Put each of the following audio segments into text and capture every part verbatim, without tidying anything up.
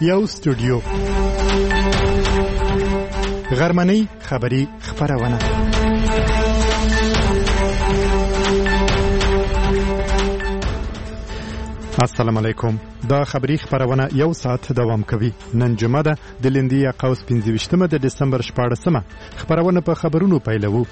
یو استودیو غرمنۍ خبری خبرونه. السلام علیکم. دا خبری خبرونه یو ساعت دوام کوي. نن جمعه ده د لندي قوس پنځه ویشتمه د دسمبر شپاړسمه. خبرونه په خبرونو پیلوو.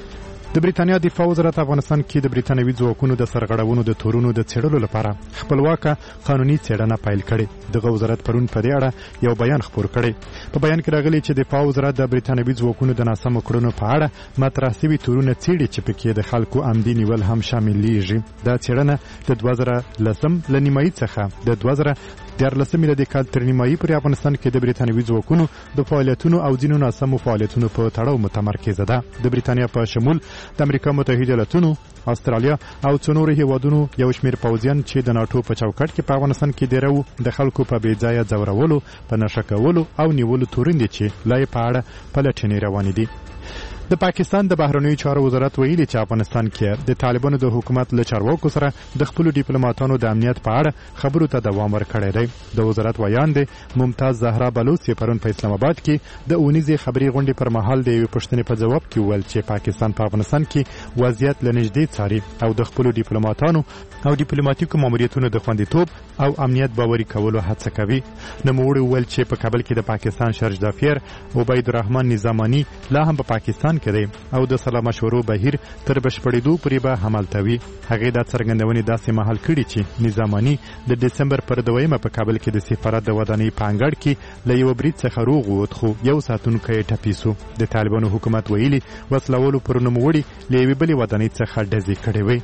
د بریتانیا دفاع وزارت افغانستان کې د بریتانوي ځواکونو د سرغړونو د تورونو د څېړلو لپاره خپلواکه قانوني څېړنه پیل کړې. دغه وزارت پرون په دې اړه یو بیان خپور کړی. په بیان کې راغلی چې دفاع وزارت د بریتانوي ځواکونو د ناسمو کړنو په اړه مطرح شوي تورونه څېړي چې پکې د خلکو عمدي نیول هم شاملیږي. دا څېړنه د دوه زره لسم له نیمایي څخه د دوه زره دیارلسم میلادي کال تر نیمایي پورې افغانستان کې د بریتانوي ځواکونو د فعالیتونو او ځینو ناسمو فعالیتونو په تړاو متمرکزه ده. د بریتانیا په شمول د امریکا متحده ایالاتونو، استرالیا او څو نورو هیوادونو یو شمېر پوځیان چې د ناټو په چوکاټ کې په افغانستان کې دیرو د خلکو په بې ځایه ځورولو، په نشه کولو او نیولو تورن دي چې لای په اړه پلټنې روانې دي. د پاکستان د بهرنیو چارو وزارت ویلي چې افغانستان کې د طالبانو د حکومت له چارواکو سره د خپل ډیپلوماټانو د امنیت په اړه خبرو ته دوام ورکړی دی. د وزارت ویان دی ممتاز زهرا بلوچ پرون په اسلام آباد کې د اونیزې خبري غونډې پر مهال د یوې پوښتنې په جواب کې وویل چې پاکستان په افغانستان کې وضعیت له نږدې څاري او د خپل ډیپلوماټانو او ډیپلوماټیکو ماموریتونو د خوندیتوب او امنیت باوري کولو هڅه کوي. نوموړي وویل چې په کابل کې د پاکستان شرج دافیر عبید الرحمن نظامانی لا هم په پاکستان کې دی او د سلا مشورو بهیر تر بشپړېدو پورې به همالته وي. هغې دا څرګندونې داسې مهال کړي چې نظامانی د دسمبر پر دویمه په کابل کې د سفارت د ودانۍ په انګړ کې له یوه برید څخه روغ ووت، خو یو ساتونکی یې ټپي سو. د طالبانو حکومت ویلي وسلوالو پر نوموړي له یوې بلې ودانۍ څخه ډزې کړې وې.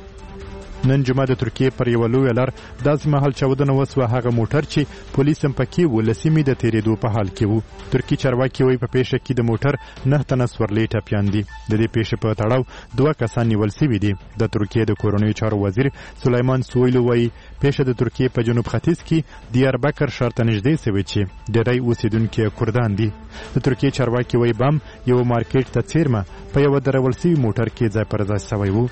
نن جمعه د ترکیې پر یوه لویه لار داسې مهال چاودنه وسوه هغه موټر چې پولیس هم پکې و له سیمې د تېرېدو په حال کې و. ترکي چارواکي وایي په پیښه کې د موټر نه تنه سورلۍ ټپیان دي. د دې پیښې په تړاو دوه کسان نیول سوي دي. د ترکیې د کورنیو چارو وزیر سلیمان سویلو وایي پیښه د ترکیې په جنوب ختیځ کې دیاربکر ښار ته نږدې سوې چې ډېری اوسېدونکي کردان دي. د ترکیې چارواکي وایي بم یو مارکیټ ته څیرمه په یوه درول سوي موټر کې ځای پر ځای سوی و.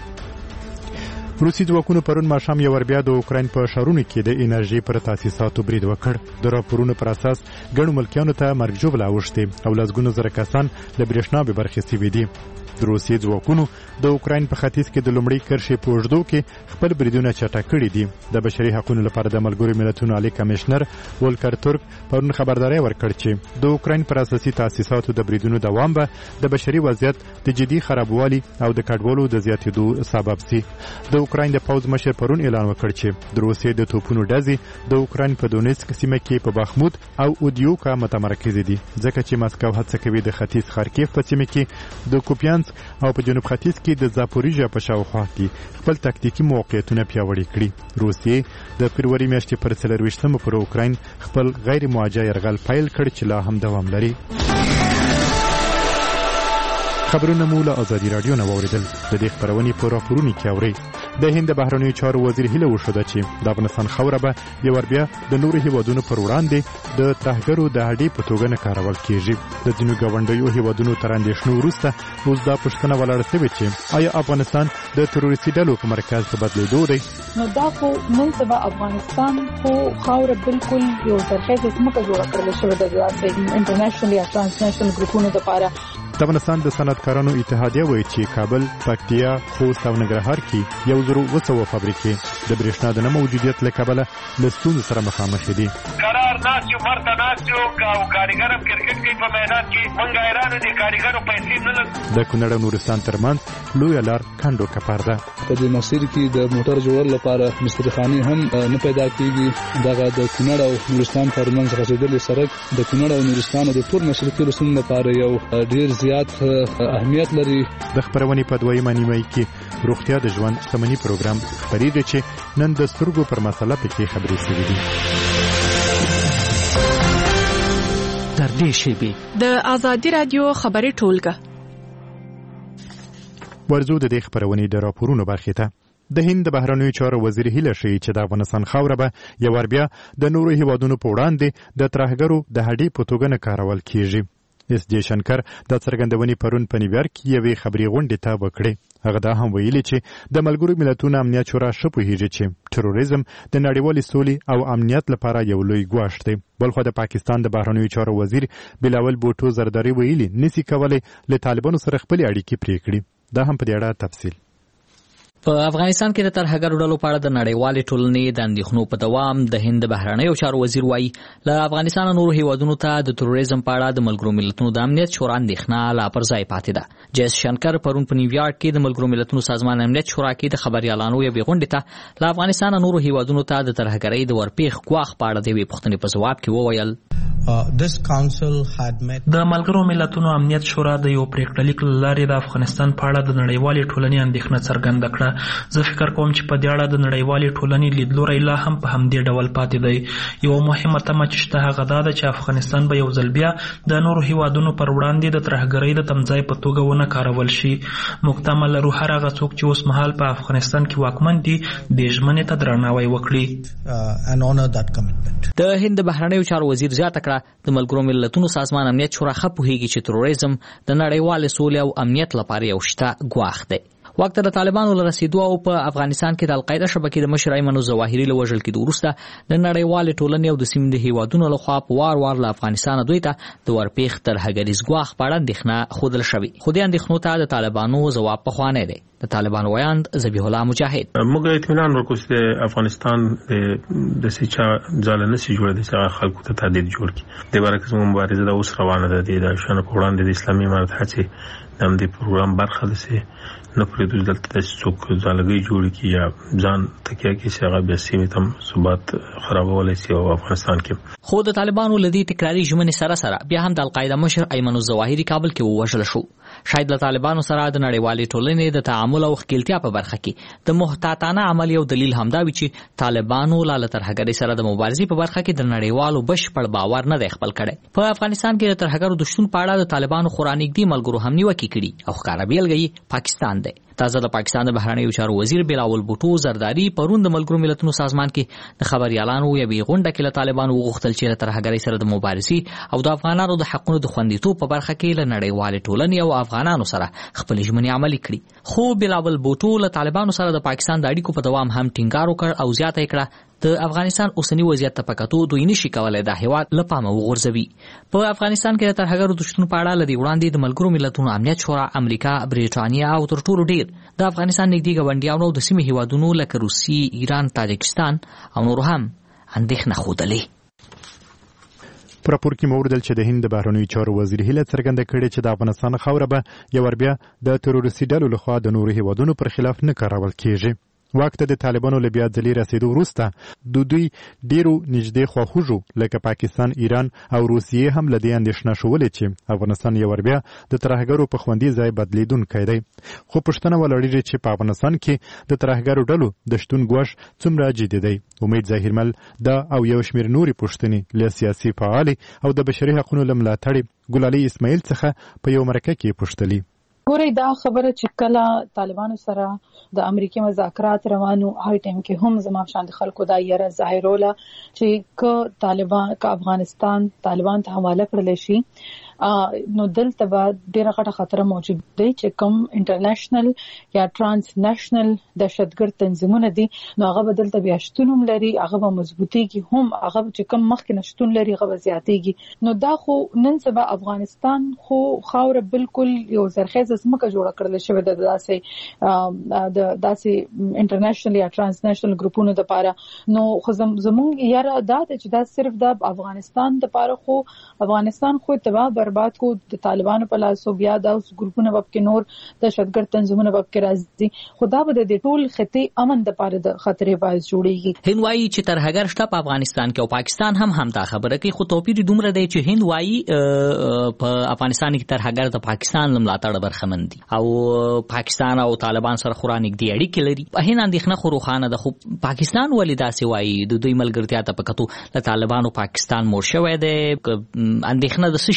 روسي ځواکونو پرون ماښام یو ور بیا د اوکراین په ښارونو کې د انرژي پر تاسیساتو برید وکړ. د راپورونو پر اساس ګڼو ملکیانو ته مرګ ژوبله اوښتې او لسګونو زره کسان له برېښنا بې برخې سوي دي. د روسیې ځواکونو د اوکراین په ختیځ کې د لومړۍ کرښې په اوږدو کې خپل بریدونه چټک کړي دي. د بشري حقونو لپاره د ملګرو ملتونو عالي کمشنر ولکر ترک پرون خبرداری ورکړ چې د اوکراین پر اساسي تاسیساتو د بریدونو دوام به د بشري وضعیت د جدي خرابوالي او د کډوالو د زیاتېدو سبب سي. د اوکراین د پوځ مشر پرون اعلان وکړ چې د روسیې د توپونو ډزې د اوکراین په دونیسک سیمه کې په باخمود او اودیوکا متمرکزې دي، ځکه چې مسکو هڅه کوي د ختیځ خارکیف په سیمه کې د کوپیانسک او په جنوب ختیځ کې د زاپوریژیا په شاوخوا کې خپل تکتیکي موقعیتونه پیاوړي کړي. روسیې د فبروري میاشتې پر څلرویشتمه پر اوکراین خپل غیر موجه یرغل پیل کړ چې لا هم دوام لري. خبرونه مو له ازادي راډیو نه واورېدل. د دې خپرونې په راپورونو کې اورئ. د هند د بهرنیو چارو وزیر هیله وښوده چې د افغانستان خاوره به یو ور بیا د نورو هیوادونو پر وړاندې د ترهګرو د هډې په توګه نه کارول کېږي. د ځینو ګاونډیو هیوادونو تر اندېښنو وروسته اوس دا پوښتنه ولاړه شوې چې آیا افغانستان د تروریستي ډلو په مرکز په بدلېدو دی؟ نو دا خو نن سبا افغانستان خو خاوره بالکل یو سرخیزه ځمکه جوړه کړل شوې ده د انټرنیشنل یا ټرانسنیشنل ګروپونو لپاره. د افغانستان د صنعتکارانو اتحادیه وایي چې کابل، پکتیا، خوست او ننګرهار کې یو زر اوه سوه فابریکې د برېښنا د نه موجودیت له کبله له ستونزو سره مخامخ دي. قرار ناست یو مرته ناست یو او کارګر هم کرکټ کوي په میدان کې. موږ حیرانه دي کارګرو پیسې نه لري. د کونړ او نورستان ترمنځ لویه لار کنډو کپر ده. په دې مسیر کې د موټر جوړولو لپاره مستریخانې هم نه پیدا کېږي. دغه د کونړ او نورستان ترمنځ غځېدلې سړک د کونړ او نورستان د ټول مشرقي روسونو لپاره یو ډېر زیات اهمیت لري. د خبرونې په دویمه نیمایي کې روغتیا د ژوند شتمنۍ پروګرام خپرېږي چې نن د سترګو پر مسله پکې خبرې شوې دي. تر دې شیبې د ازادي راډیو خبري ټولګه ورزو د دې خبرونې د راپورونو برخې ته. د هند د بهرنیو چارو وزیر هیله ښیي چې د افغانستان خاوره به یو ور بیا د نورو هیوادونو په وړاندې د ترهګرو د هډې په توګه نه کارول کېږي. اس جے شنکر د څرګندونې پرون په نیویارک کې یوې خبري غونډې ته وکړې. هغه دا هم ویلي چې د ملګرو ملتونو امنیت شورا ښه پوهیږي چې تروریزم د نړیوالې سولې او امنیت لپاره یو لوی ګواښ دی. بلخو د پاکستان د بهرنیو چارو وزیر بلاول بوټو زرداری ویلي نسی کولای له طالبانو سره خپل اړیکې پرې کړي. دا هم په دې اړه تفصیل. په افغانستان کې د ترهګرو ډلو په اړه د نړیوالې ټولنې د اندېښنو په دوام د هند بهرنیو چارو وزیر وایي له افغانستان نورو هیوادونو ته د تروریزم په اړه د ملګرو ملتونو د امنیت شورا اندېښنه لا پر ځای پاتې ده. جیس شنکر پرون په نیویارک کې د ملګرو ملتونو سازمان امنیت شورا کې د خبريالانو یوې غونډې ته له افغانستان نورو هیوادونو ته د ترهګرۍ د ورپېښ ګواښ په اړه د یوې پوښتنې په ځواب کې وویل د ملګرو ملتونو امنیت شورا د یو پریکړلیک له لارې د افغانستان په اړه د نړیوالې ټولنې اندېښنه څرګنده کړه. زه فکر کوم چې په دې اړه د نړیوالې ټولنې لیدلوری لا هم په همدې ډول پاتې دی. یو مهمه تمه چې شته هغه دا ده چې افغانستان به یو ځل بیا د نورو هیوادونو پر وړاندې د ترهګرۍ د تمځای په توګه ونه کارول شي. موږ تمه لرو هر هغه څوک چې اوس مهال په افغانستان کې واکمن دي دې ژمنې ته درناوی وکړي. د هند بهرنیو چارو وزیر زیاته کړه د ملګرو ملتونو سازمان امنیت شورا ښه پوهیږي چې تروریزم د نړیوالې سولې او امنیت لپاره یو شته ګواښ دی. وخت د طالبانو له رسیدو او په افغانستان کې د القاعده شبکې د مشر ایمن الظواهري له وژل کېدو وروسته د نړیوالې ټولنې او د سیمې د هیوادونو لخوا په وار وار له افغانستان دوی ته د ورپېښ ترهګریز ګواښ په اړه اندېښنه ښودل شوې. خو دې اندېښنو ته د طالبانو ځواب پخوانی دی. د طالبانو ویاند ذبیح الله مجاهد موږ اطمینان ورکوو چې افغانستان د سچا ځاله نشي جوړېدای چې خلکو ته تهدید جوړ کړي. د برعکس مبارزه د اوس روانه ده د شنه په وړاندې د اسلامي امارت هڅې د همدې پروګرام برخه ده چې نه پرېږدو دلته داسې څوک ځالګۍ جوړې کړي یا ځان تکیه کړي چې هغه بیا سیمې ته هم ثبات خرابولی شي او افغانستان کې. خو د طالبانو له دې تکراري ژمنې سره سره بیا هم د القاعده مشر ایمن الظواهري کابل کې ووژل شو. شاید له طالبانو سره د نړیوالې ټولنې د تعامل او ښکیلتیا په برخه کې د محتاطانه عمل یو دلیل همدا وي چې طالبانو له ترهګرۍ سره د مبارزې په برخه کې د نړیوالو بشپړ باور نه دی خپل کړی. په افغانستان کې د ترهګرو د شتون په اړه د طالبانو خورا نږدې ملګرو هم نیوکې کړي او ښکاره بیلګه یې پاکستان دی. تازه د پاکستان د بهرنیو چارو وزیر بلاول بوټو زرداری پرون د ملګرو ملتونو سازمان کې د خبريالانو یوې غونډه کې له طالبانو وغوښتل چې له ترهګرۍ سره د مبارزې او د افغانانو د حقونو د خوندیتوب په برخه کې له نړیوالې ټولنې او افغانانو سره خپل ژمنې عملي کړي. خو بلاول بوټو له طالبانو سره د پاکستان د اړیکو په دوام هم ټینګار وکړ او زیاته کړه د افغانستان اوسنی وضعیت ته پکاتو دوی نشي کولای د هیواد له پامه وغورځوي. په افغانستان کې د ترهګرو د شتون په اړه لدی وړاندې د ملګرو ملتونو امنیت شورا امریکا، بریټانیا او تر ټولو ډیر د افغانستان نږدې ګاونډیانو او د سیمې هیوادونو لکه روسي، ایران، تاجکستان او نور هم اندېښنه ښودلې. په راپور کې موردل چې د هند د بهرنیو چارو وزیر هیله څرګنده کړې چې د افغانستان خاوره به یو ور بیا د تروریستي ډلو لخوا د نورو هیوادونو پر خلاف نه کارول کیږي. وخت د طالبانو له بیا ځلې رسیدو وروسته د دوی ډیرو نږدې خواخوږو لکه پاکستان، ایران او روسیې هم له دې اندېښنه شولې چې افغانستان یو ور بیا د ترهګرو په خوندي ځای بدلیدونکی دی. خو پوښتنه ولري چې په افغانستان کې د ترهګرو ډلو د شتون ګواښ څومره جدي دی. امید ظاهرمل دا او یو شمېر نورې پوښتنې له سیاسي فعالې او د بشري حقوقو له ملاتړي ګلالي اسماعیل څخه په یو مرکه کې پوښتلي. ګورې دا خبره چې کله طالبانو سره د امریکای مذاکرات روانو هاي ټیم کې هم زموږ شاند خلکو دا یره ظاهروله چې ک طالبان ک افغانستان طالبان ته حواله کړل شي نو دلته به ډیره غټه خطر موجود دی چې کوم انټرنیشنل یا ترانس نېشنل دهشتګرد تنظیمونه دي نو هغه بدلته بیا شتون لري، هغه به مضبوطیږي، هم هغه چې کوم مخکې نشټون لري هغه زیاتېږي. نو دا خو نن سبا افغانستان خو خاوره بالکل یو زرخیزه ځمکه جوړه کړل شوې ده داسې د داسې انټرنیشنل یا ترانس نېشنل ګروپونو لپاره. نو خو زموږ یاره دا چې دا صرف د افغانستان لپاره خو افغانستان خو تباہ برباد کو د طالبانو په لاس او بیا د ګروپونو په کې نور دهشتګرد تنظیمونه په کې راځي. خدا به د ټول خطې امن د پاره د خطرې باعث جوړیږي. هند وايي چې ترهګر شته په افغانستان کې او پاکستان هم هم دا خبره کوي، خو توپیر دومره دی چې هند وايي په افغانستان کې ترهګر د پاکستان لملاتړ برخمن دي او پاکستان او طالبان سره خورا نږدې اړیکې لري. په هند اندېښنه خو روښانه ده، خو پاکستان ولې داسې وايي؟ د دوی ملګرتیا ته پکاتو له طالبانو پاکستان مور شوی دی. اندېښنه د څه شي ده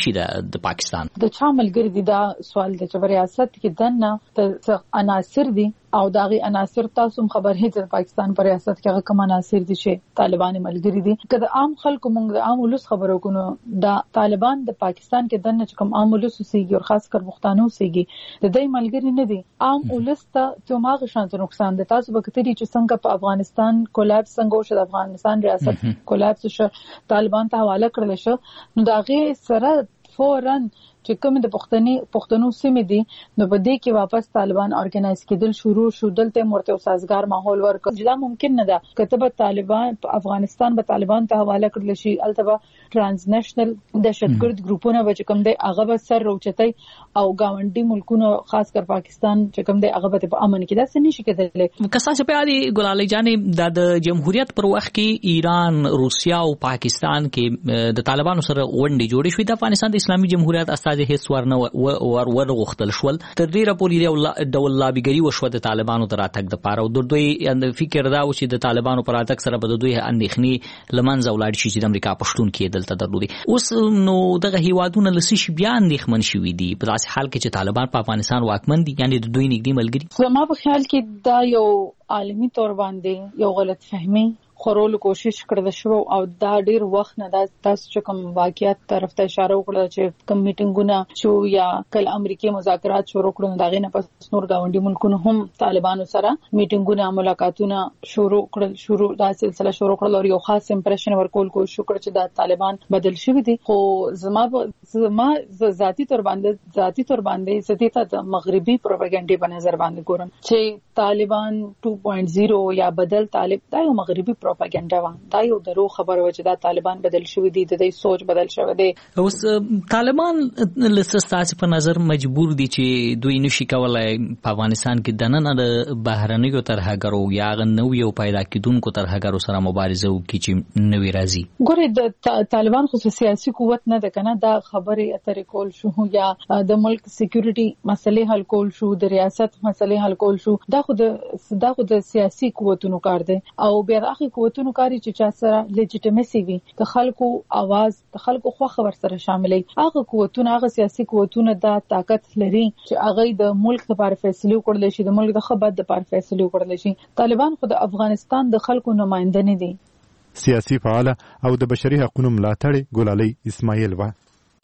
د پاکستان د چا ملګری دي دا سوال د چې ریاست کې دنه د عناصر دي او داغي عناصر تاسو خبر هي چې پاکستان پر ریاست کې هغه کوم عناصر دي چې طالبان ملګری دي کله عام خلکو موږ د عام ولس خبرو کوو دا طالبان د پاکستان کې دنه چې کوم عام ولس سيږي او خاص کر مختانو سيږي د دې ملګری نه دي عام ولس ته ته ماغه شانت نقصان دي تاسو به کتري چې څنګه په افغانستان کولاپس څنګه شو د افغانستان ریاست کولاپس شو طالبان ته حواله کړل شو نو داغه سره فورن چې کوم د پښتني پښتنو سیمې دي نو په دې کې واپس طالبان اورګنایز کېدل شروع شو دلته مرته سازگار ماحول ورکړ دا ممکن نه ده کتبه طالبان په افغانستان به طالبان ته حواله کړل شي البته ترانزنیشنل دهشتګرد ګروپونه به کوم دی هغه به سر روچتای او گاونډي ملکونو خاص کر پاکستان چې کوم دی هغه به په امن کې دا څه نشي کېدلی کسان چې په دې ګلالي جانب د جمهوریت پر وخت کې ایران روسیا او پاکستان کې د طالبانو سره غونډې جوړې شوې د افغانستان د اسلامي جمهوریت استاد هیڅ ورنه ور ور غختل شول تر ډیره پورې د لابیګری وشو د طالبانو تر اتک د پاره او د دوی فکر دا و چې د طالبانو پر اتک سره به دوی اندېخنی لمنځه ولاړ شي چې د امریکا پښتون کې دلته درلودي اوس نو دغه هیوادونه لسی بیا اندېخمن شوي دي په داسې حال کې چې طالبان په افغانستان واکمن دي یعنی د دوی نږدې ملګری زما په خیال کې دا یو عالمي تور باندې یو غلط فهمي خورول کوشش کړل شو او دا ډیر وخت نه د تاسو چې کوم واقعیت طرف ته اشاره وکړه چې کوم میټینګونه شو یا کل امریکایي مذاکرات شروع کړل داغه نه پس نور گاونډي ملکونو هم طالبانو سره میټینګونه ملاقاتونه شروع کړل شروع دا سلسله شروع کړل او یو خاص امپریشن ورکول کوشش وکړ چې دا طالبان بدل شوی دي خو زما زما ذاتی تور باندې ذاتی تور باندې ستیته د مغربي پروپاګاندا په نظر باندې ګورم چې طالبان two point zero یا بدل طالب دا یو مغربي پروپاګاندا و دا یو درو خبره و چې دا طالبان بدل شوی دي د دې سوچ بدل شوی دی اوس طالبان لسستاسي په نظر مجبور دي چې دوی نشي کولای په افغانستان کې د نن د بهرنیو ترهګرو یا غنوي او پیدا کیدونکو ترهګرو سره مبارزه وکړي چې نوې راځي ګوره د طالبان خو سیاسي قوت نه ده کنه دا خبره اترې کول شو یا د ملک سکیورټي مسلې حل کول شو د ریاست مسلې حل کول شو دا خو د دا خو د سیاسي قوتونو کار دی او بیا دغه قوتونو کاری چې چا سره لیجیټیمیسي وي د خلکو आवाज د خلکو خو خبر سره شاملې هغه قوتونه هغه سیاسي قوتونه دا طاقت لري چې هغه د ملک لپاره فیصله وکړي شي د ملک د خبرت لپاره فیصله وکړي شي طالبان خو د افغانستان د خلکو نمائنده نه دي سیاسي فعال او د بشري حقوقو ملاتړ ګلالي اسماعیل و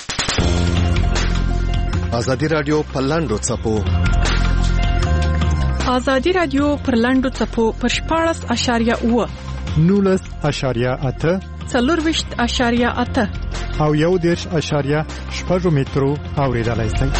ازادي رادیو پلاندو چپو ازادي رادیو پر لاندو چپو پر شپاړس اشاریه اوه نولس اشاریه اته څلورویشت اشاریه اته او یو دیرش اشاریه شپږ مترو اوریدلای شئ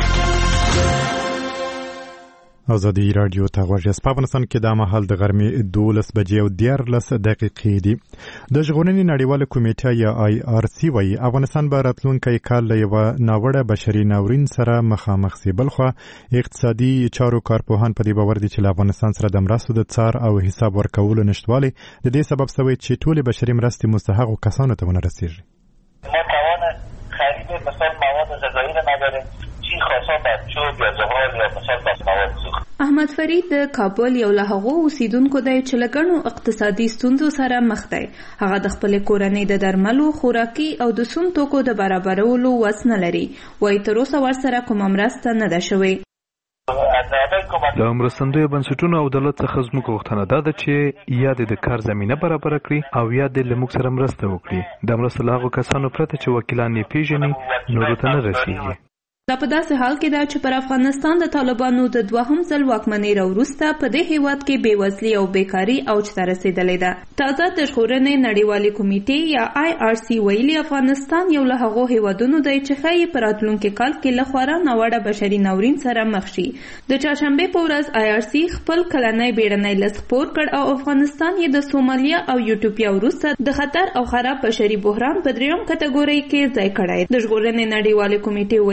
ازادي رادیو ته غوږ په افغانستان کې د مهال د غرمې دولس بجې او دیارلس دقیقې دي د ژغورنې نړیواله کمیټه یا آی آر سی وايي افغانستان به راتلونکی کال له یوه ناوړه بشري ناورین سره مخامخ شي بلخوا اقتصادي چارو کارپوهان په دې باور دي چې له افغانستان سره د مرستو د څار او حساب ورکولو نشتوالی د دې سبب شوی چې ټولې بشري مرستې مستحقو کسانو ته ونه رسیږي ما توان خرید مثلا مواد غذایی را نداریم چی خاصا بچوب یا زغال یا مثلا بس مواد سوخت احمد فرید د کابل یو له هغو اوسیدونکو دی چې له ګڼو اقتصادي ستونزو سره مخ دی هغه د خپلې کورنۍ د درملو خوراکي او د سون توکو د برابرولو وس نه لري وایي تر اوسه ورسره کومه مرسته نه ده شوې د مرستندویو بنسټونو او دولت څخه زموږ غوښتنه دا ده چې یا د کار زمینه برابره کړي او یا د له موږ سره مرسته وکړي د مرستو له هغو کسانو پرته چې وکیلان یې پیژني نورو ته نه رسیږي دا په داسې حال کې ده چې پر افغانستان د طالبانو د دوهم ځل واکمنۍ راوروسته په دې هیواد کې بېوزلي او بیکاري اوج ته رسېدلې ده تازه د ژغورنې نړیوالې کمیټې یا آی آر سی ویلي افغانستان یو له هغو هیوادونو دی چې ښایي په راتلونکي کال کې له خورا ناوړه بشري ناورین سره مخ شي د چهارشنبې په ورځ آی آر سی خپل کلنی بیړنی لست خپور کړ او افغانستان یې د سومالیا او یوټوپیا وروسته د خطر او خراب بشري بحران په درېیم کټګورۍ کې ځای کړی د ژغورنې نړیوالې کمیټې ویلي چې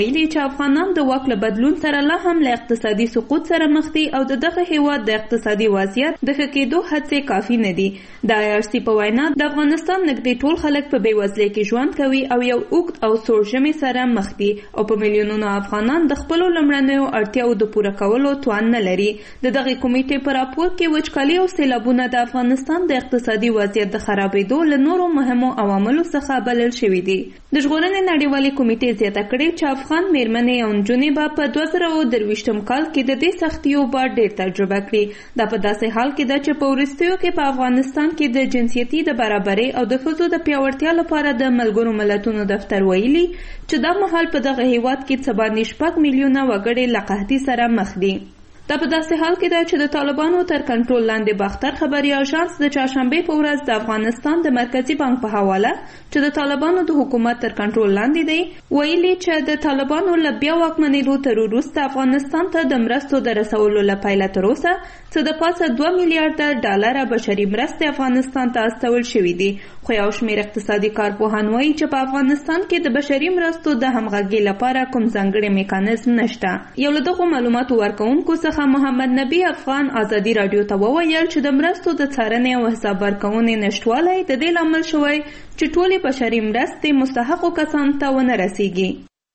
چې افغانان د واک له بدلون سره لا هم له اقتصادي سقوط سره مخ دي او د دغه هیواد د اقتصادي وضعیت د ښه کېدو هڅې کافي نه دي. د آی آر سی په وینا د افغانستان نږدې ټول خلک په بېوزلۍ کې ژوند کوي او یو اوږد او سوړ ژمي سره مخ دي او په میلیونونو افغانان د خپلو لومړنیو اړتیاو د پوره کولو توان نه لري. د دغې کمیټې په راپور کې وچکالي او سیلابونه د افغانستان د اقتصادي وضعیت د خرابېدو له نورو مهمو عواملو څخه بلل شوي دي. د ژغورنې نړیوالې کمیټې زیاته کړې چې افغان میرمنې او نجونې به په دوه زره او درویشتم کال کې د دې سختیو به ډېر تجربه کړي. دا په داسې حال کې ده چې په وروستیو کې په افغانستان کې د جنسیتي د برابرۍ او د ښځو د پیاوړتیا لپاره د ملګرو ملتونو دفتر ویلي چې دا مهال په دغه هیواد کې څه باندې شپږ میلیونه وګړي له قحطۍ سره مخ دي. دا په داسې حال کې ده چې د طالبانو تر کنټرول لاندې باختر خبري اژانس د چهارشنبې په ورځ د افغانستان د مرکزي بانک په حواله چې د طالبانو د حکومت تر کنټرول لاندې دی ویلي چې د طالبانو له بیا واکمنېدو تر وروسته افغانستان ته د مرستو د رسولو له پیله تر اوسه څه د پاسه دوه میلیارډه ډالره بشري مرستې افغانستان ته استول شوي دي. خو یو شمېر اقتصادي کارپوهان وایي چې په افغانستان کې د بشري مرستو د همغږۍ لپاره کوم ځانګړی میکانیزم نشته. یو له دغو معلوماتو ورکوونکو څخه محمد نبی افغان ازادي راډیو ته وویل چې د مرستو د څارنې او حساب ورکونې نشتوالی د دې لامل شوی چې ټولې بشري مرستې مستحقو کسانو ته ونه رسیږي.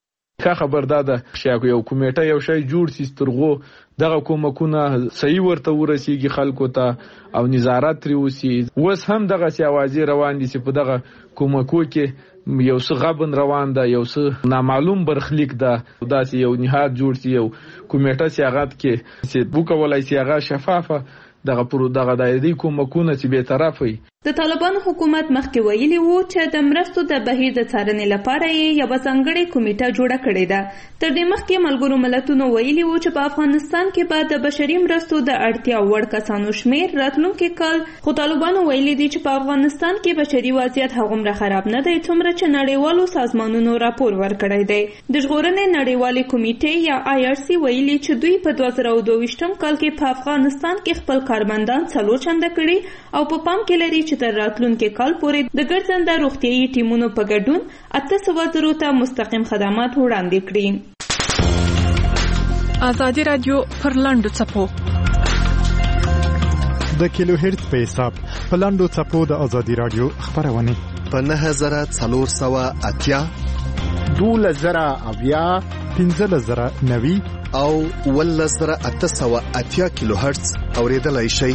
ښه خبر دا ده چې یو کمیټه یو شی جوړ سي سترغو دغه کومکونه صحیح ورته ورسیږي خلکو ته او نظارت ترې وسي. اوس هم دغسې اوازې روان دي چې په دغه کومکو کې یو څه غبن روان ده، یو څه نامعلوم برخلیک ده. داسې یو نهاد جوړ سي، یو کمیټه سي هغه کې چې وکولای سي هغه شفافه دغه پرو دغه دایري کومکونه چې به طرف وي. د طالبانو حکومت مخکې ویلي وو چې د مرستو د بهیر د څارنې لپاره یې یوه ځانګړې کمیټه جوړه کړې ده. تر دې مخکې ملګرو ملتونو ویلي وو چې په افغانستان کې به د بشري مرستو د اړتیا وړ کسانو شمېر راتلونکي کال، خو طالبانو ویلي دي چې په افغانستان کې بشري وضعیت هغومره خراب نه دی څومره چې نړیوالو سازمانونو راپور ورکړی دی. د ژغورنې نړیوالې کمیټې یا آی آر سی ویلي چې دوی په دوه زره او دوه ویشتم کال کې په افغانستان کې خپل کارمندان څلور چنده کړي او په پام کې لري چې تر راتلونکي کال پورې د ګرځنده روغتیايي ټیمونو په ګډون اته سوه زرو ته مستقیم خدمات وړاندې کړي. ازادي راډیو پر لاندو څپو د کیلو هرتز په حساب په لاندو څپو د ازادي راډیو خبرونه په نهه زره څلور سوه اتیا دوله زره اویا پنځه زره نوي او اوولس زره اته سوه اتیا کیلو هرتز اوریدلای شئ.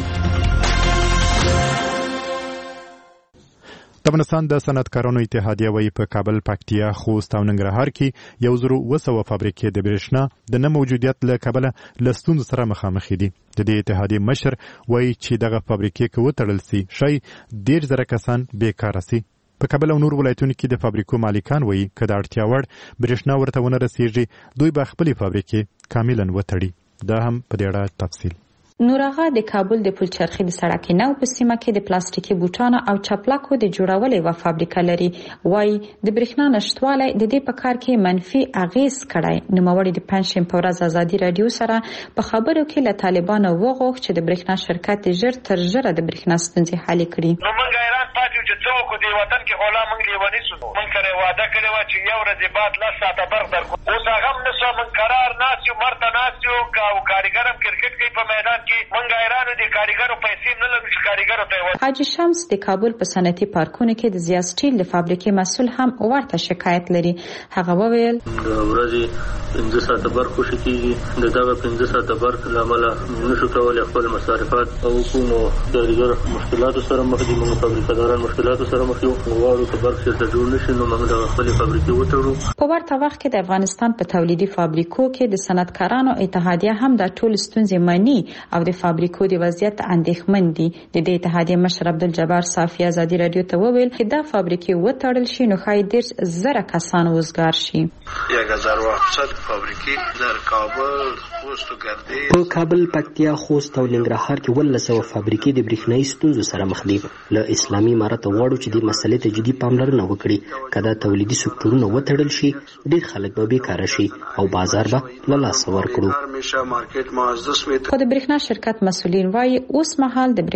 د افغانستان د صنعتکارانو اتحادیه وایي په کابل، پکتیا، خوست او ننګرهار کې یو زرو اوه سوه فابریکې د برېښنا د نه موجودیت له کبله له ستونزو سره مخامخ دي. د دې اتحادیې مشر وایي چې دغه فابریکې که وتړل سي شاید ډېر زره کسان بیکاره سي. په کابل او نور ولایتونو کې د فابریکو مالکان وایي که د اړتیا وړ برېښنا ورته ونه رسیږي دوی به خپلې فابریکې کاملا وتړي. دا هم په دې اړه تفصیل. نورغه د کابل د پلچرخي د سړک نو په سیمه کې د پلاستیکي بوټانو او چپلاکو د جوړولو و فابریکه لري. وای د برېښنا نشټوالی د دې په کار کې منفي اغیز کړی. نوموړي د پنځشنبې په ورځ ازادي راډیو سره په خبرو کې له طالبانو وغوښت چې د برېښنا شرکت ژر تر ژره د برېښنا ستونزې حل کړي. نو موږ ایران پاتې چې څوک دی وطن کې غلا موږ لیونی سو. موږ سره وعده کړی و چې یو ورځ بعد لا ساعته برق درکو. اوس هغه هم نسو موږ قرار ناسیو مرته ناسیو او کاریګرم کرکټ کوي په میدان کې. موږ ایران د کاریګرو پیسې نه لرو چې کاریګرو ته. حاجي شمس د کابل په صنعتي پارکونو کې د زیات سټیل د فابریکې مسول هم ورته شکایت لري. هغه وویل ورځي پنځه ساعته برق وشي کېږي. د دغه پنځه ساعته برق له امله نشو کولی خپل مصارفات او کومو کاریګر مشکلاتو سره مخ دي. موږ فابریکاداران مشکلاتو سره مخ یو. غواړو که برق چېرته جوړ نشي نو موږ دغه خپلې فابریکې وتړو. په ورته وخت کې د افغانستان په تولیدي فابریکو کې د صنعتکارانو اتحادیه هم د ټول ستونزې مني او د فابریکو د وضعیت اندېښمن دي. د دې اتحادیې مشر عبدالجبار صافي ازادي راډیو ته وویل چې دا فابریکې وتړل شي نو ښایي ډېر زره کسان وزګار شي. یک هزار و هفتصد فابریکې در کابل، خوست و گردیز، په کابل، پکتیا، خوست او ننګرهار کې اوولس سوه فابریکې د برېښنایي ستونزو سره مخ دي. له اسلامي امارت غواړو چې دې مسلې ته جدي پاملرنه وکړي. که دا تولیدي سکتورونه وتړل شي ډېر خلک به بیکاره شي او بازار به له لاسه ورکړو. خو د برېښنا شرکت مسؤلین وایي اوس مهال د برېښنا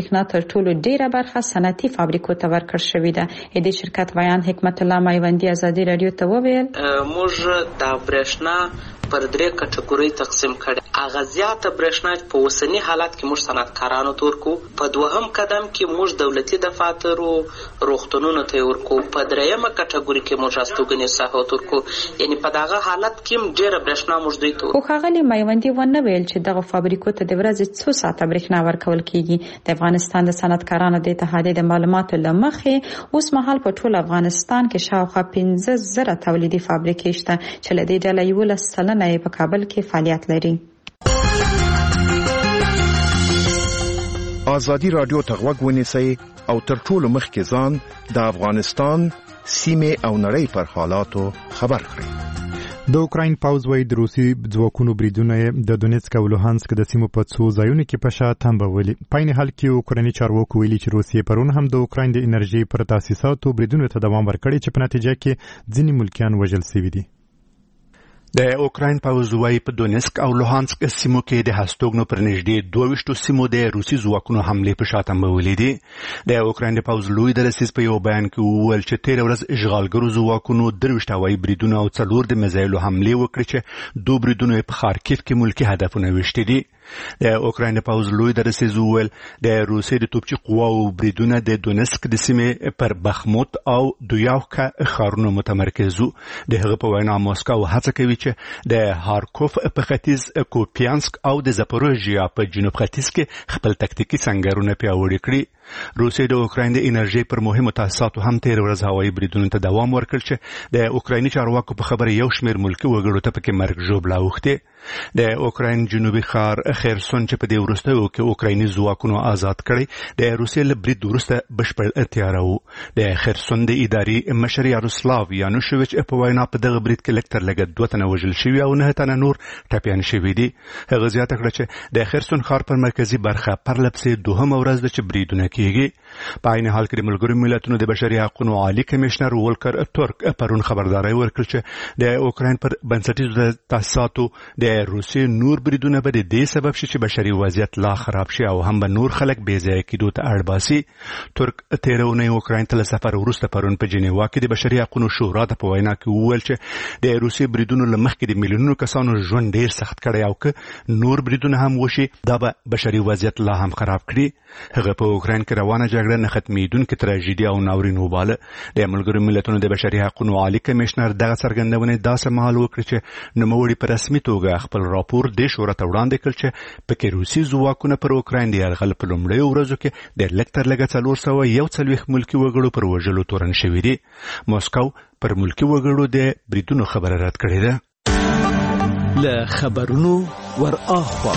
برېښنا تر ټولو ډیره برخه صنعتي فابریکو ته ورکړل شوې ده. د شرکت ویان حکمت الله میوندی ازادي رادیو ته وویل موږ د برېښنا پر درې کټګورۍ تقسیم کړي. اغازیات برېښنا په اوسنی حالت کې موږ صنعتکارانو ته ورکو، په دوهم قدم کې موږ دولتي دفاترو روغتونونو ته ورکو، په دریمه کټګوري کې موږ استوګنې ساحو ته ورکو. یعنی په دغه حالت کې ډیره برېښنا موږ دوی ته. خو ښاغلي میوندي ونه ویل چې دغه فابریکو ته د ورځې څو ساعته برېښنا ورکول کیږي. د افغانستان د صنعتکارانو د اتحادیې د معلوماتو له مخې اوس مهال په ټول افغانستان کې شاوخوا پنځه زره تولیدي فابریکې شته چې له دې ډلې یولس سلنه یې په کابل کې فعالیت لري. ازادي رادیو ته غوږ ونیسئ او تر ټولو مخکې ځان د افغانستان سیمې او نړۍ پر حالاتو خبر کړئ. د اوکراین پوځ وايي د روسي ځواکونو بریدونه د دونیتسک او لوهانسک د سیمو په څو ځایونو کې په شا تنبولي. په عین حال کې اوکرایني چارواکو ویلي چې روسیې پرون هم د اوکراین د انرژي پر تاسیساتو بریدونو ته دوام ورکړی چې په نتیجه کې ځینې ملکیان وژل شوي دي. د اوکراین پوځ وايي په دونیتسک او لوهانسک سیمو کې د هستوګنو پر نږدې دوه ویشتو سیمو د روسي ځواکونو حملې په شا تنبولې دي. د اوکراین د پوځ لوی درسیز په یو بیان کې وویل چې تېره ورځ اشغالګرو ځواکونو درویشت هوایي بریدونه او څلور د میزایلو حملې وکړې چې دوه بریدونه په خارکیف کې ملکي هدفونه ویشتي دي. د اوکراین د پوځ لوی درسیز وویل د روسي د توپچي قواو بریدونه د دونیتسک د سیمې پر بخموت او دویاوکا ښارونو متمرکز وو. د هغه په وینا موسکو هڅه کوي چې د هارکوف په ختیځ، کوپیانسک او د زاپوروژیا په جنوب ختیځ کې خپل تکتیکي سنگرونه پیاوړي کړي. روسي د اوکراین د انرژي پر مهمو تاسیساتو هم تېره ورځ هوایي بریدونو ته دوام ورکړ چې د اوکرایني چارواکو په خبره یو شمېر ملکي وګړو ته پکې مرګ ژوبله اوښتې. د اوکراین جنوبي ښار خیرسون چې په دې وروستیو کې اوکرایني ځواکونو آزاد کړی د روسیې له برید وروسته بشپړ تیاره و. د خیرسون د اداري مشر یاروسلاو یانوشویچ په وینا په دغه برید کې لږ تر لږه دوه تنه وژل شوي او نه تنه نور ټپیان شوي دي. هغه زیاته کړه چې د خیرسون ښار پر مرکزي برخه پرلپسې دوهمه ورځ ده چې بریدونه کیږي. په عین حال کې د ملګرو ملتونو د بشري حقوقو عالي کمشنر ولکر تورک پرون خبرداري ورکړه چې د اوکراین پر بنسټیزو تاسیساتو د روسي نور بریدونه به د دې سبب شي چې بشري وضعیت لا خراب شي او هم به نور خلک بې ځایه کېدو ته اړ باسي. ترک تېره اونۍ اوکراین ته له سفر وروسته پرون په جنیوا کې د بشري حقوقو شورا ته په وینا کې وویل چې د روسي بریدونو له مخکې د میلیونونو کسانو ژوند ډېر سخت کړی او که نور بریدونه هم وشي دا به بشري وضعیت لا هم خراب کړي. هغه په اوکراین کې روانه جګړه نه ختمېدونکې تراژیدي او ناورین وباله. د ملګرو ملتونو د بشري حقوقو عالي کمشنر دغه څرګندونې داسې مهال وکړه چې نوموړي په رسمي توګه خپل راپور د شورا ته وړاندې کړ چې پکې روسي ځواکونه پر اوکراین د یرغل په لومړیو ورځو کې د لږ تر لږه څلور سوه یو څلوېښت ملکي وګړو پر وژلو تورن شوي دي. موسکو پر ملکي وګړو د بریدونو خبره رد کړې ده. له خبرونو ور اخوا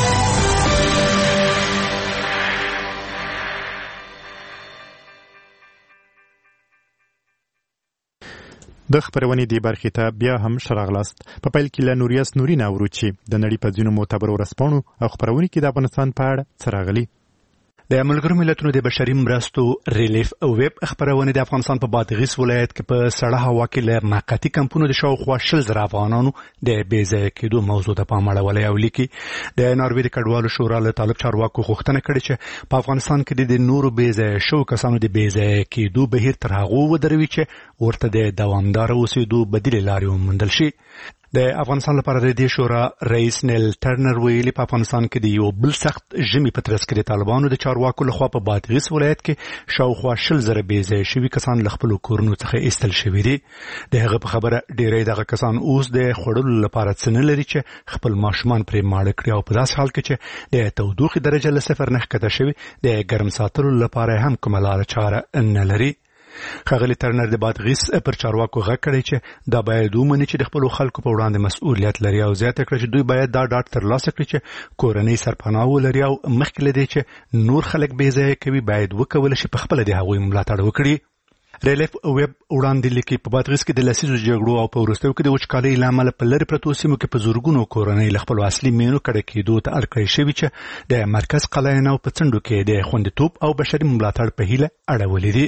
د خبرونې دی برخې ته بیا هم شراغلاست. په پیل کې له نوریاس نوري نه اورو چې د نړۍ په ځینو معتبرو ورځپاڼو او خبرونې کې د افغانستان په اړه څه راغلي. د ملګرو ملتونو د بشري مرستو ریلیف او ویب خبرونه د افغانستان په بادغیس ولایت کې په سړه هوا کې له موقتي کمپونو د شاوخوا شل زره افغانانو د بې ځایه کېدو موضوع ته پام اړولی او لیکي د ناروې د کډوالو شورا له طالب چارواکو غوښتنه کړې چې په افغانستان کې د نورو بې ځایه شوو کسانو د بې ځایه کېدو بهیر تر هغو ودروي چې ورته د دوامداره اوسېدو بدیلې لارې وموندل شي. د افغانستان لپاره د دې شورا رئیس نیل ټرنر ویلي په افغانستان کې د یو بل سخت ژمي په ترڅ کې د طالبانو د چارواکو لخوا په بادغیس ولایت کې شاوخوا شل زره بې ځایه شوي کسان له خپلو کورونو څخه ایستل شوي دي. د هغه په خبره ډېری دغه کسان اوس د خوړلو لپاره څه نه لري چې خپل ماشومان پرې ماړه کړي او په داسې حال کې چې د تودوخې درجه له صفر نه ښکته شوي د ګرم ساتلو لپاره هم کومه لاره چاره نه لري. ښاغلي ترنر د بادغیس پر چارواکو غږ کړی چې دا باید ومني چې د خپلو خلکو په وړاندې مسؤلیت لري او زیاته کړه چې دوی باید دا ډاډ ترلاسه کړي چې کورنۍ سرپناه ولري او مخکې له دې چې نور خلک بې ځایه کوي باید وکولی شي په خپله د هغوی ملاتړ وکړي. ریلیف ویب وړاندې لیکي په بادغیس کې د لسیزو جګړو او په وروستیو کې د وچکالۍ له امله په لرې پرتو سیمو کې په زرګونو کورنۍ له خپلو اصلي مینو کډه کېدو ته اړ کړی شوي چې د مرکز قلعین او په څنډو کې د خوندیتوب او بشري ملاتړ په هیله اړولې دي.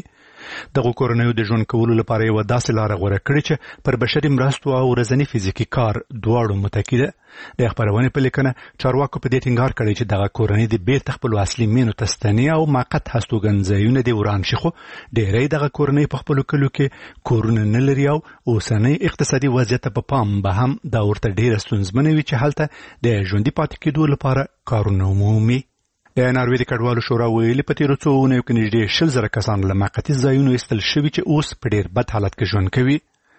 دغه کورنیو د ژوند کولو لپاره یو داسې لار غوړه کړې چې پر بشري مرستو او ورځنی فزیکي کار دواړو متکی ده. د خبرونه په لیکنه چارواکو په دې ټینګار کړی چې دغه کورنۍ د بیرته خپل اصلي مینو تستنی او موقت هستوګنځایونه دی وران شي، خو ډېری دغه کورنۍ په خپل کلو کې کورونه نه لري او اوسنۍ اقتصادي وضعیت په پام به هم دا ورته ډېره ستونزمنه وي چې هلته د ژوندي پاتې کېدو لپاره کارونه عمومي. د ناروې د کډوالو شورا ویلي په تېرو څو اونیو کې نږدې شل زره کسان له موقتي ځایونو ایستل شوي چې اوس په ډېر بد حالت کې ژوند کوي.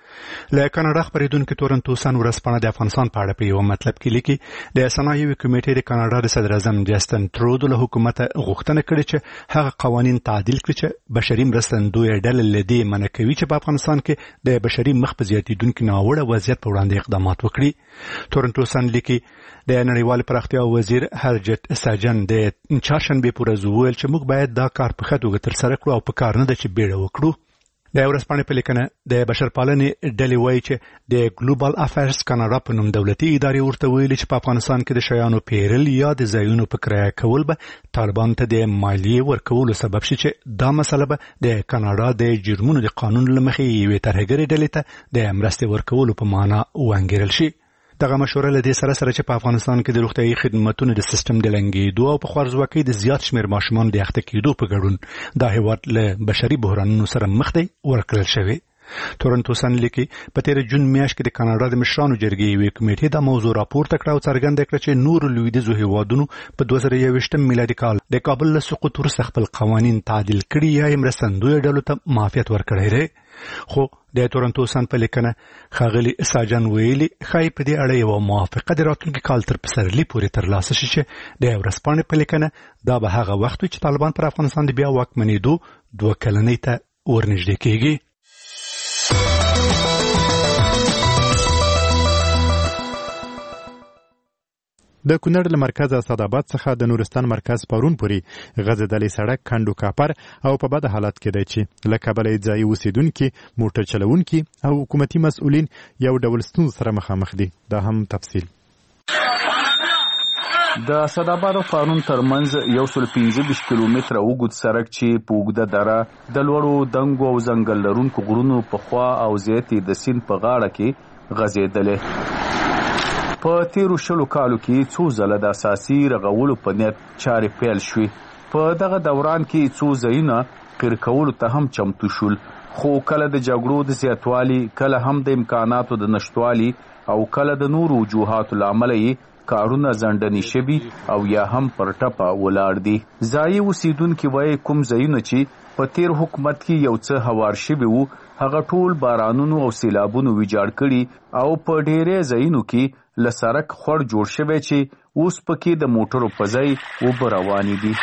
له کاناډا خبرېدونکي تورنټو سن ورځپاڼه د افغانستان په اړه په یو مطلب کې لیکي د صنایعو کمیټې د کاناډا د صدر اعظم جسټن ترودو له حکومته غوښتنه کړې چې هغه قوانین تعدیل کړي چې بشري مرستندویه ډلې له دې منع کوي چې په افغانستان کې د بشري مخ په زیاتېدونکي ناوړه وضعیت په وړاندې اقدامات وکړي. تورنټو سن لیکي د نړیوال پراختیا وزیر هرجت ساجن د چهارشنبې په ورځ وویل چې موږ باید دا کار په ښه توګه ترسره کړو او په کار نه ده چې بیړه وکړو. د ورځپاڼې په لیکنه د بشرپالنې ډلې وایي چې د ګلوبال افیرز کاناډا په نوم دولتي ادارې ورته ویلي چې په افغانستان کې د شیانو پیرل یا د ځایونو په کرایه کول به طالبانو ته د مالیې ورکولو سبب شي چې دا مسله به د کاناډا د جرمونو د قانون له مخې یوې ترهګرې ډلې ته د مرستې ورکولو په معنا وانګیرل شي. دغه مشوره له دې سره سره چې په افغانستان کې د روغتیايي خدماتو د سیستم د لنګېدو او په خوارځواکۍ د زیات شمېر ماشومان د اخته کېدو په ګډون دا هیواد له بشري بحرانونو سره مخ دی ورکړل شوی. تورنټو سن لیکي په تېره جون میاشت کې د کاناډا د مشرانو جرګې یوې کمیټې دا موضوع راپورته کړه او څرګنده کړه چې نورو لویدیځو هیوادونو په دوه زره یوویشتم میلادي کال د کابل له سقوط وروسته خپل قوانین تعدیل کړي یا یې مرستندویه ډلو ته معافیت ورکړی دی. خو د تورنټو سن په لیکنه ښاغلي ساجن ویلي ښایي په دې اړه یوه موافقه د راتلونکي کال تر پسرلي پورې ترلاسه شي چې د ورځپاڼې په لیکنه دا به هغه وخت وي چې طالبان پر افغانستان د بیا واکمنېدو دوه کلنۍ ته ورنږدې کېږي. د کونړ له مرکز اسداباد څخه د نورستان مرکز پرون پورې غځېدلی سړک کندو کاپر او په بد حالت کې دی چې له کبله یې ځایي اوسېدونکي موټر چلوونکي او حکومتي مسؤلین یو ډول ستونزو سره مخامخ دي. دا هم تفصیل د اسداباد او پرون ترمنځ یو سل پنځه ویشت کیلومتره اوږد سړک چې په اوږده دره د لوړو دنګو او ځنګل لرونکو غرونو په خوا او زیاتې د سیند په غاړه کې غځېدلی. په تیرو شلو کالو کې څو ځله د اساسي رغولو په نیت چارې پیل شوې. په دغه دوران کې څو ځایونه قیر کولو ته هم چمتو شول، خو کله د جګړو د زیاتوالي، کله هم د امکاناتو د نشتوالي او کله د نورو وجوهاتو له امله یې کارونه ځنډني شوي او یا هم پر ټپه ولاړ دي. ځایي اوسېدونکي وایي کوم ځایونه چې په تیر حکومت کې یو څه هوار شوي وو هغه ټول بارانونو او سیلابونو ویجاړ کړي او په ډېرې ځایونو کې له سړک خړ جوړ شوی چې اوس پکې د موټرو په ځای اوبه روانې دي.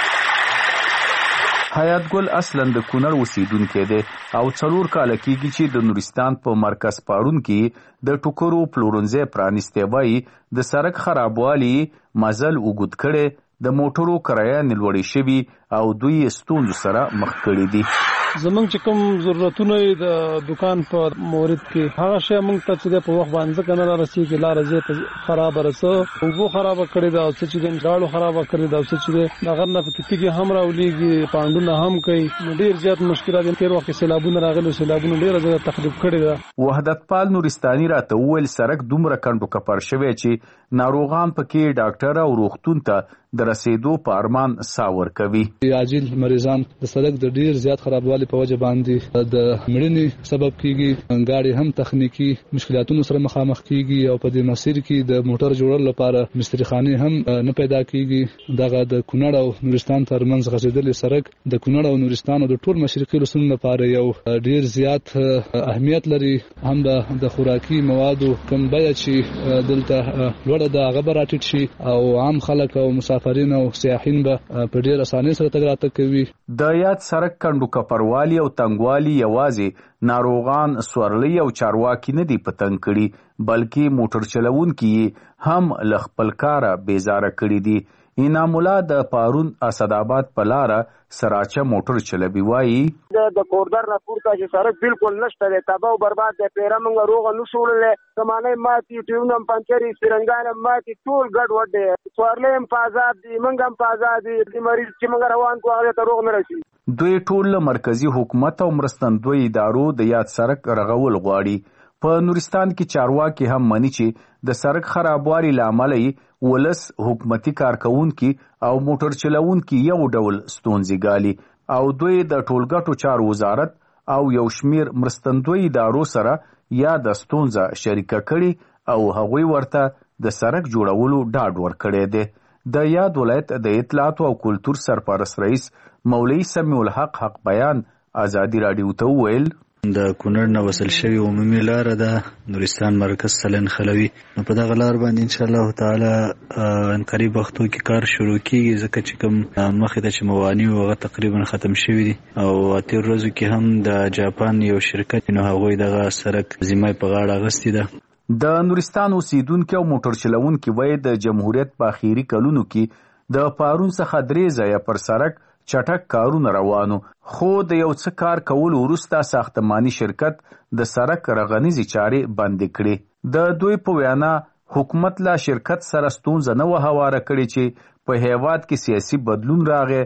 حیات ګل اصلا د کونړ اوسېدونکی دی او څلور کاله کېږي چې د نورستان په مرکز پارون کې د ټوکرو پلورنځی پرانیستی وایي د سړک خرابوالي مزل اوږد کړی، د موټرو کرایه لوړې شوي او دوی ستونزو سره مخ کړي دي. زمونږ چې کوم ضرورتونه د دکان په مورد کې هغه شی موږ ته چې په وخت باندې ځکه نه رسېږي، لاره زیاته خرابه رسه اوبو خرابه کړې ده او څه چې د ګاړو خرابه کړې ده او څه چې د غر نه پکې تیږې هم راولیږي، پانډونه هم کوي، ډېر زیات مشکلات دي. تېر وخت کې سیلابونه راغلي، سیلابونه ډېره زیاته تخریب کړې ده. وحدت پال نورستاني راته وویل سړک دومره کندو کپر شوی چې ناروغان پکې ډاکټر او روغتون ته د رسیدو په ارمان ساور کوي. عاجل مریضان د سړک د ډیر زیات خرابوالي په وجه باندې د مړینې سبب کیږي، ګاډي هم تخنیکی مشکلاتونو سره مخامخ کیږي او په دې مسیر کې د موټر جوړولو لپاره مستریخانه هم نه پیدا کیږي. دغه د کونړ او نورستان ترمنځ غځېدلی سړک د کونړ او نورستان د ټول مشرقي لسونو لپاره یو ډیر زیات اهمیت لري. هم د خوراکي موادو کم بیه چې دلته لوړه ده هغه به راټیټ شي او عام خلک او مسافرین او سیاحین به په ډیر اسانۍ سره تګ راتګ کوي. د یاد سړک کندو کپروالي او تنګوالي یوازې ناروغان، سورلي او چارواکي نه دي په تنګ کړي بلکې موټر چلوونکي هم له خپل کاره بیزاره کړي دي. انعام الله د پارون اسدآباد په لاره سراچه موټر چلوي وایي د کوردر نه پورته چې سړک بالکل نشته دی، تباہ او برباد دی. پیره موږ روغه نشو وړلی، کمانۍ ماتې، ټیونه هم پنچرې، سرنګان هم ماتې، ټول ګډ وډ دی. څوارلۍ هم په عذاب دي، موږ هم په عذاب دي. د مریض چې موږ روان کړو هغې ته روغ نه رسي. دوی ټول له مرکزي حکومت او مرستندوی ادارو د یاد سړک رغول غواړي. په نورستان کې چارواکي هم مني چې د سړک خرابوالي له امله یې ولس، حکومتي کارکوونکي او موټر چلوونکي یو ډول ستونزې ګالي او دوی د ټولګټو چارو وزارت او یو شمیر مرستندوی ادارو سره یا د ستونزه شریکه کړي او هغوی ورته د سړک جوړولو ډاډ ورکړی دی. د یاد ولایت د اطلاعات او کلتور سرپرست رئیس مولوي سمیع الحق حق بیان ازادي راډیو ته وویل د کونړ نه وصل شوی عمومي لاره د نورستان مرکز سلن خلوي، نو په دغه لار باندې ان شاء الله تعالی ان قریب وختو کې کار شروع کیږي، ځکه چې کوم مخې ته چې موانع هغه تقریبا ختم شوی دي او اتیر ورځو کې هم د جاپان یو شرکت نو هغوی دغه سړک ذمه په غاړه اخیستې ده. د نورستان اوسیدونکو او موټر چلوونکو وایي د جمهوریت په اخیری کلونو کې د پارون څخه درې ځایه پر سړک چټک کارونه روانو، خو د یو څه کار کولو وروسته ساختماني شرکت د سړک رغنیزي چارې بندې کړې. د دوی په وینا حکومت لا شرکت سره ستونزه نه وه هواره کړې چې په هیواد کې سیاسي بدلون راغی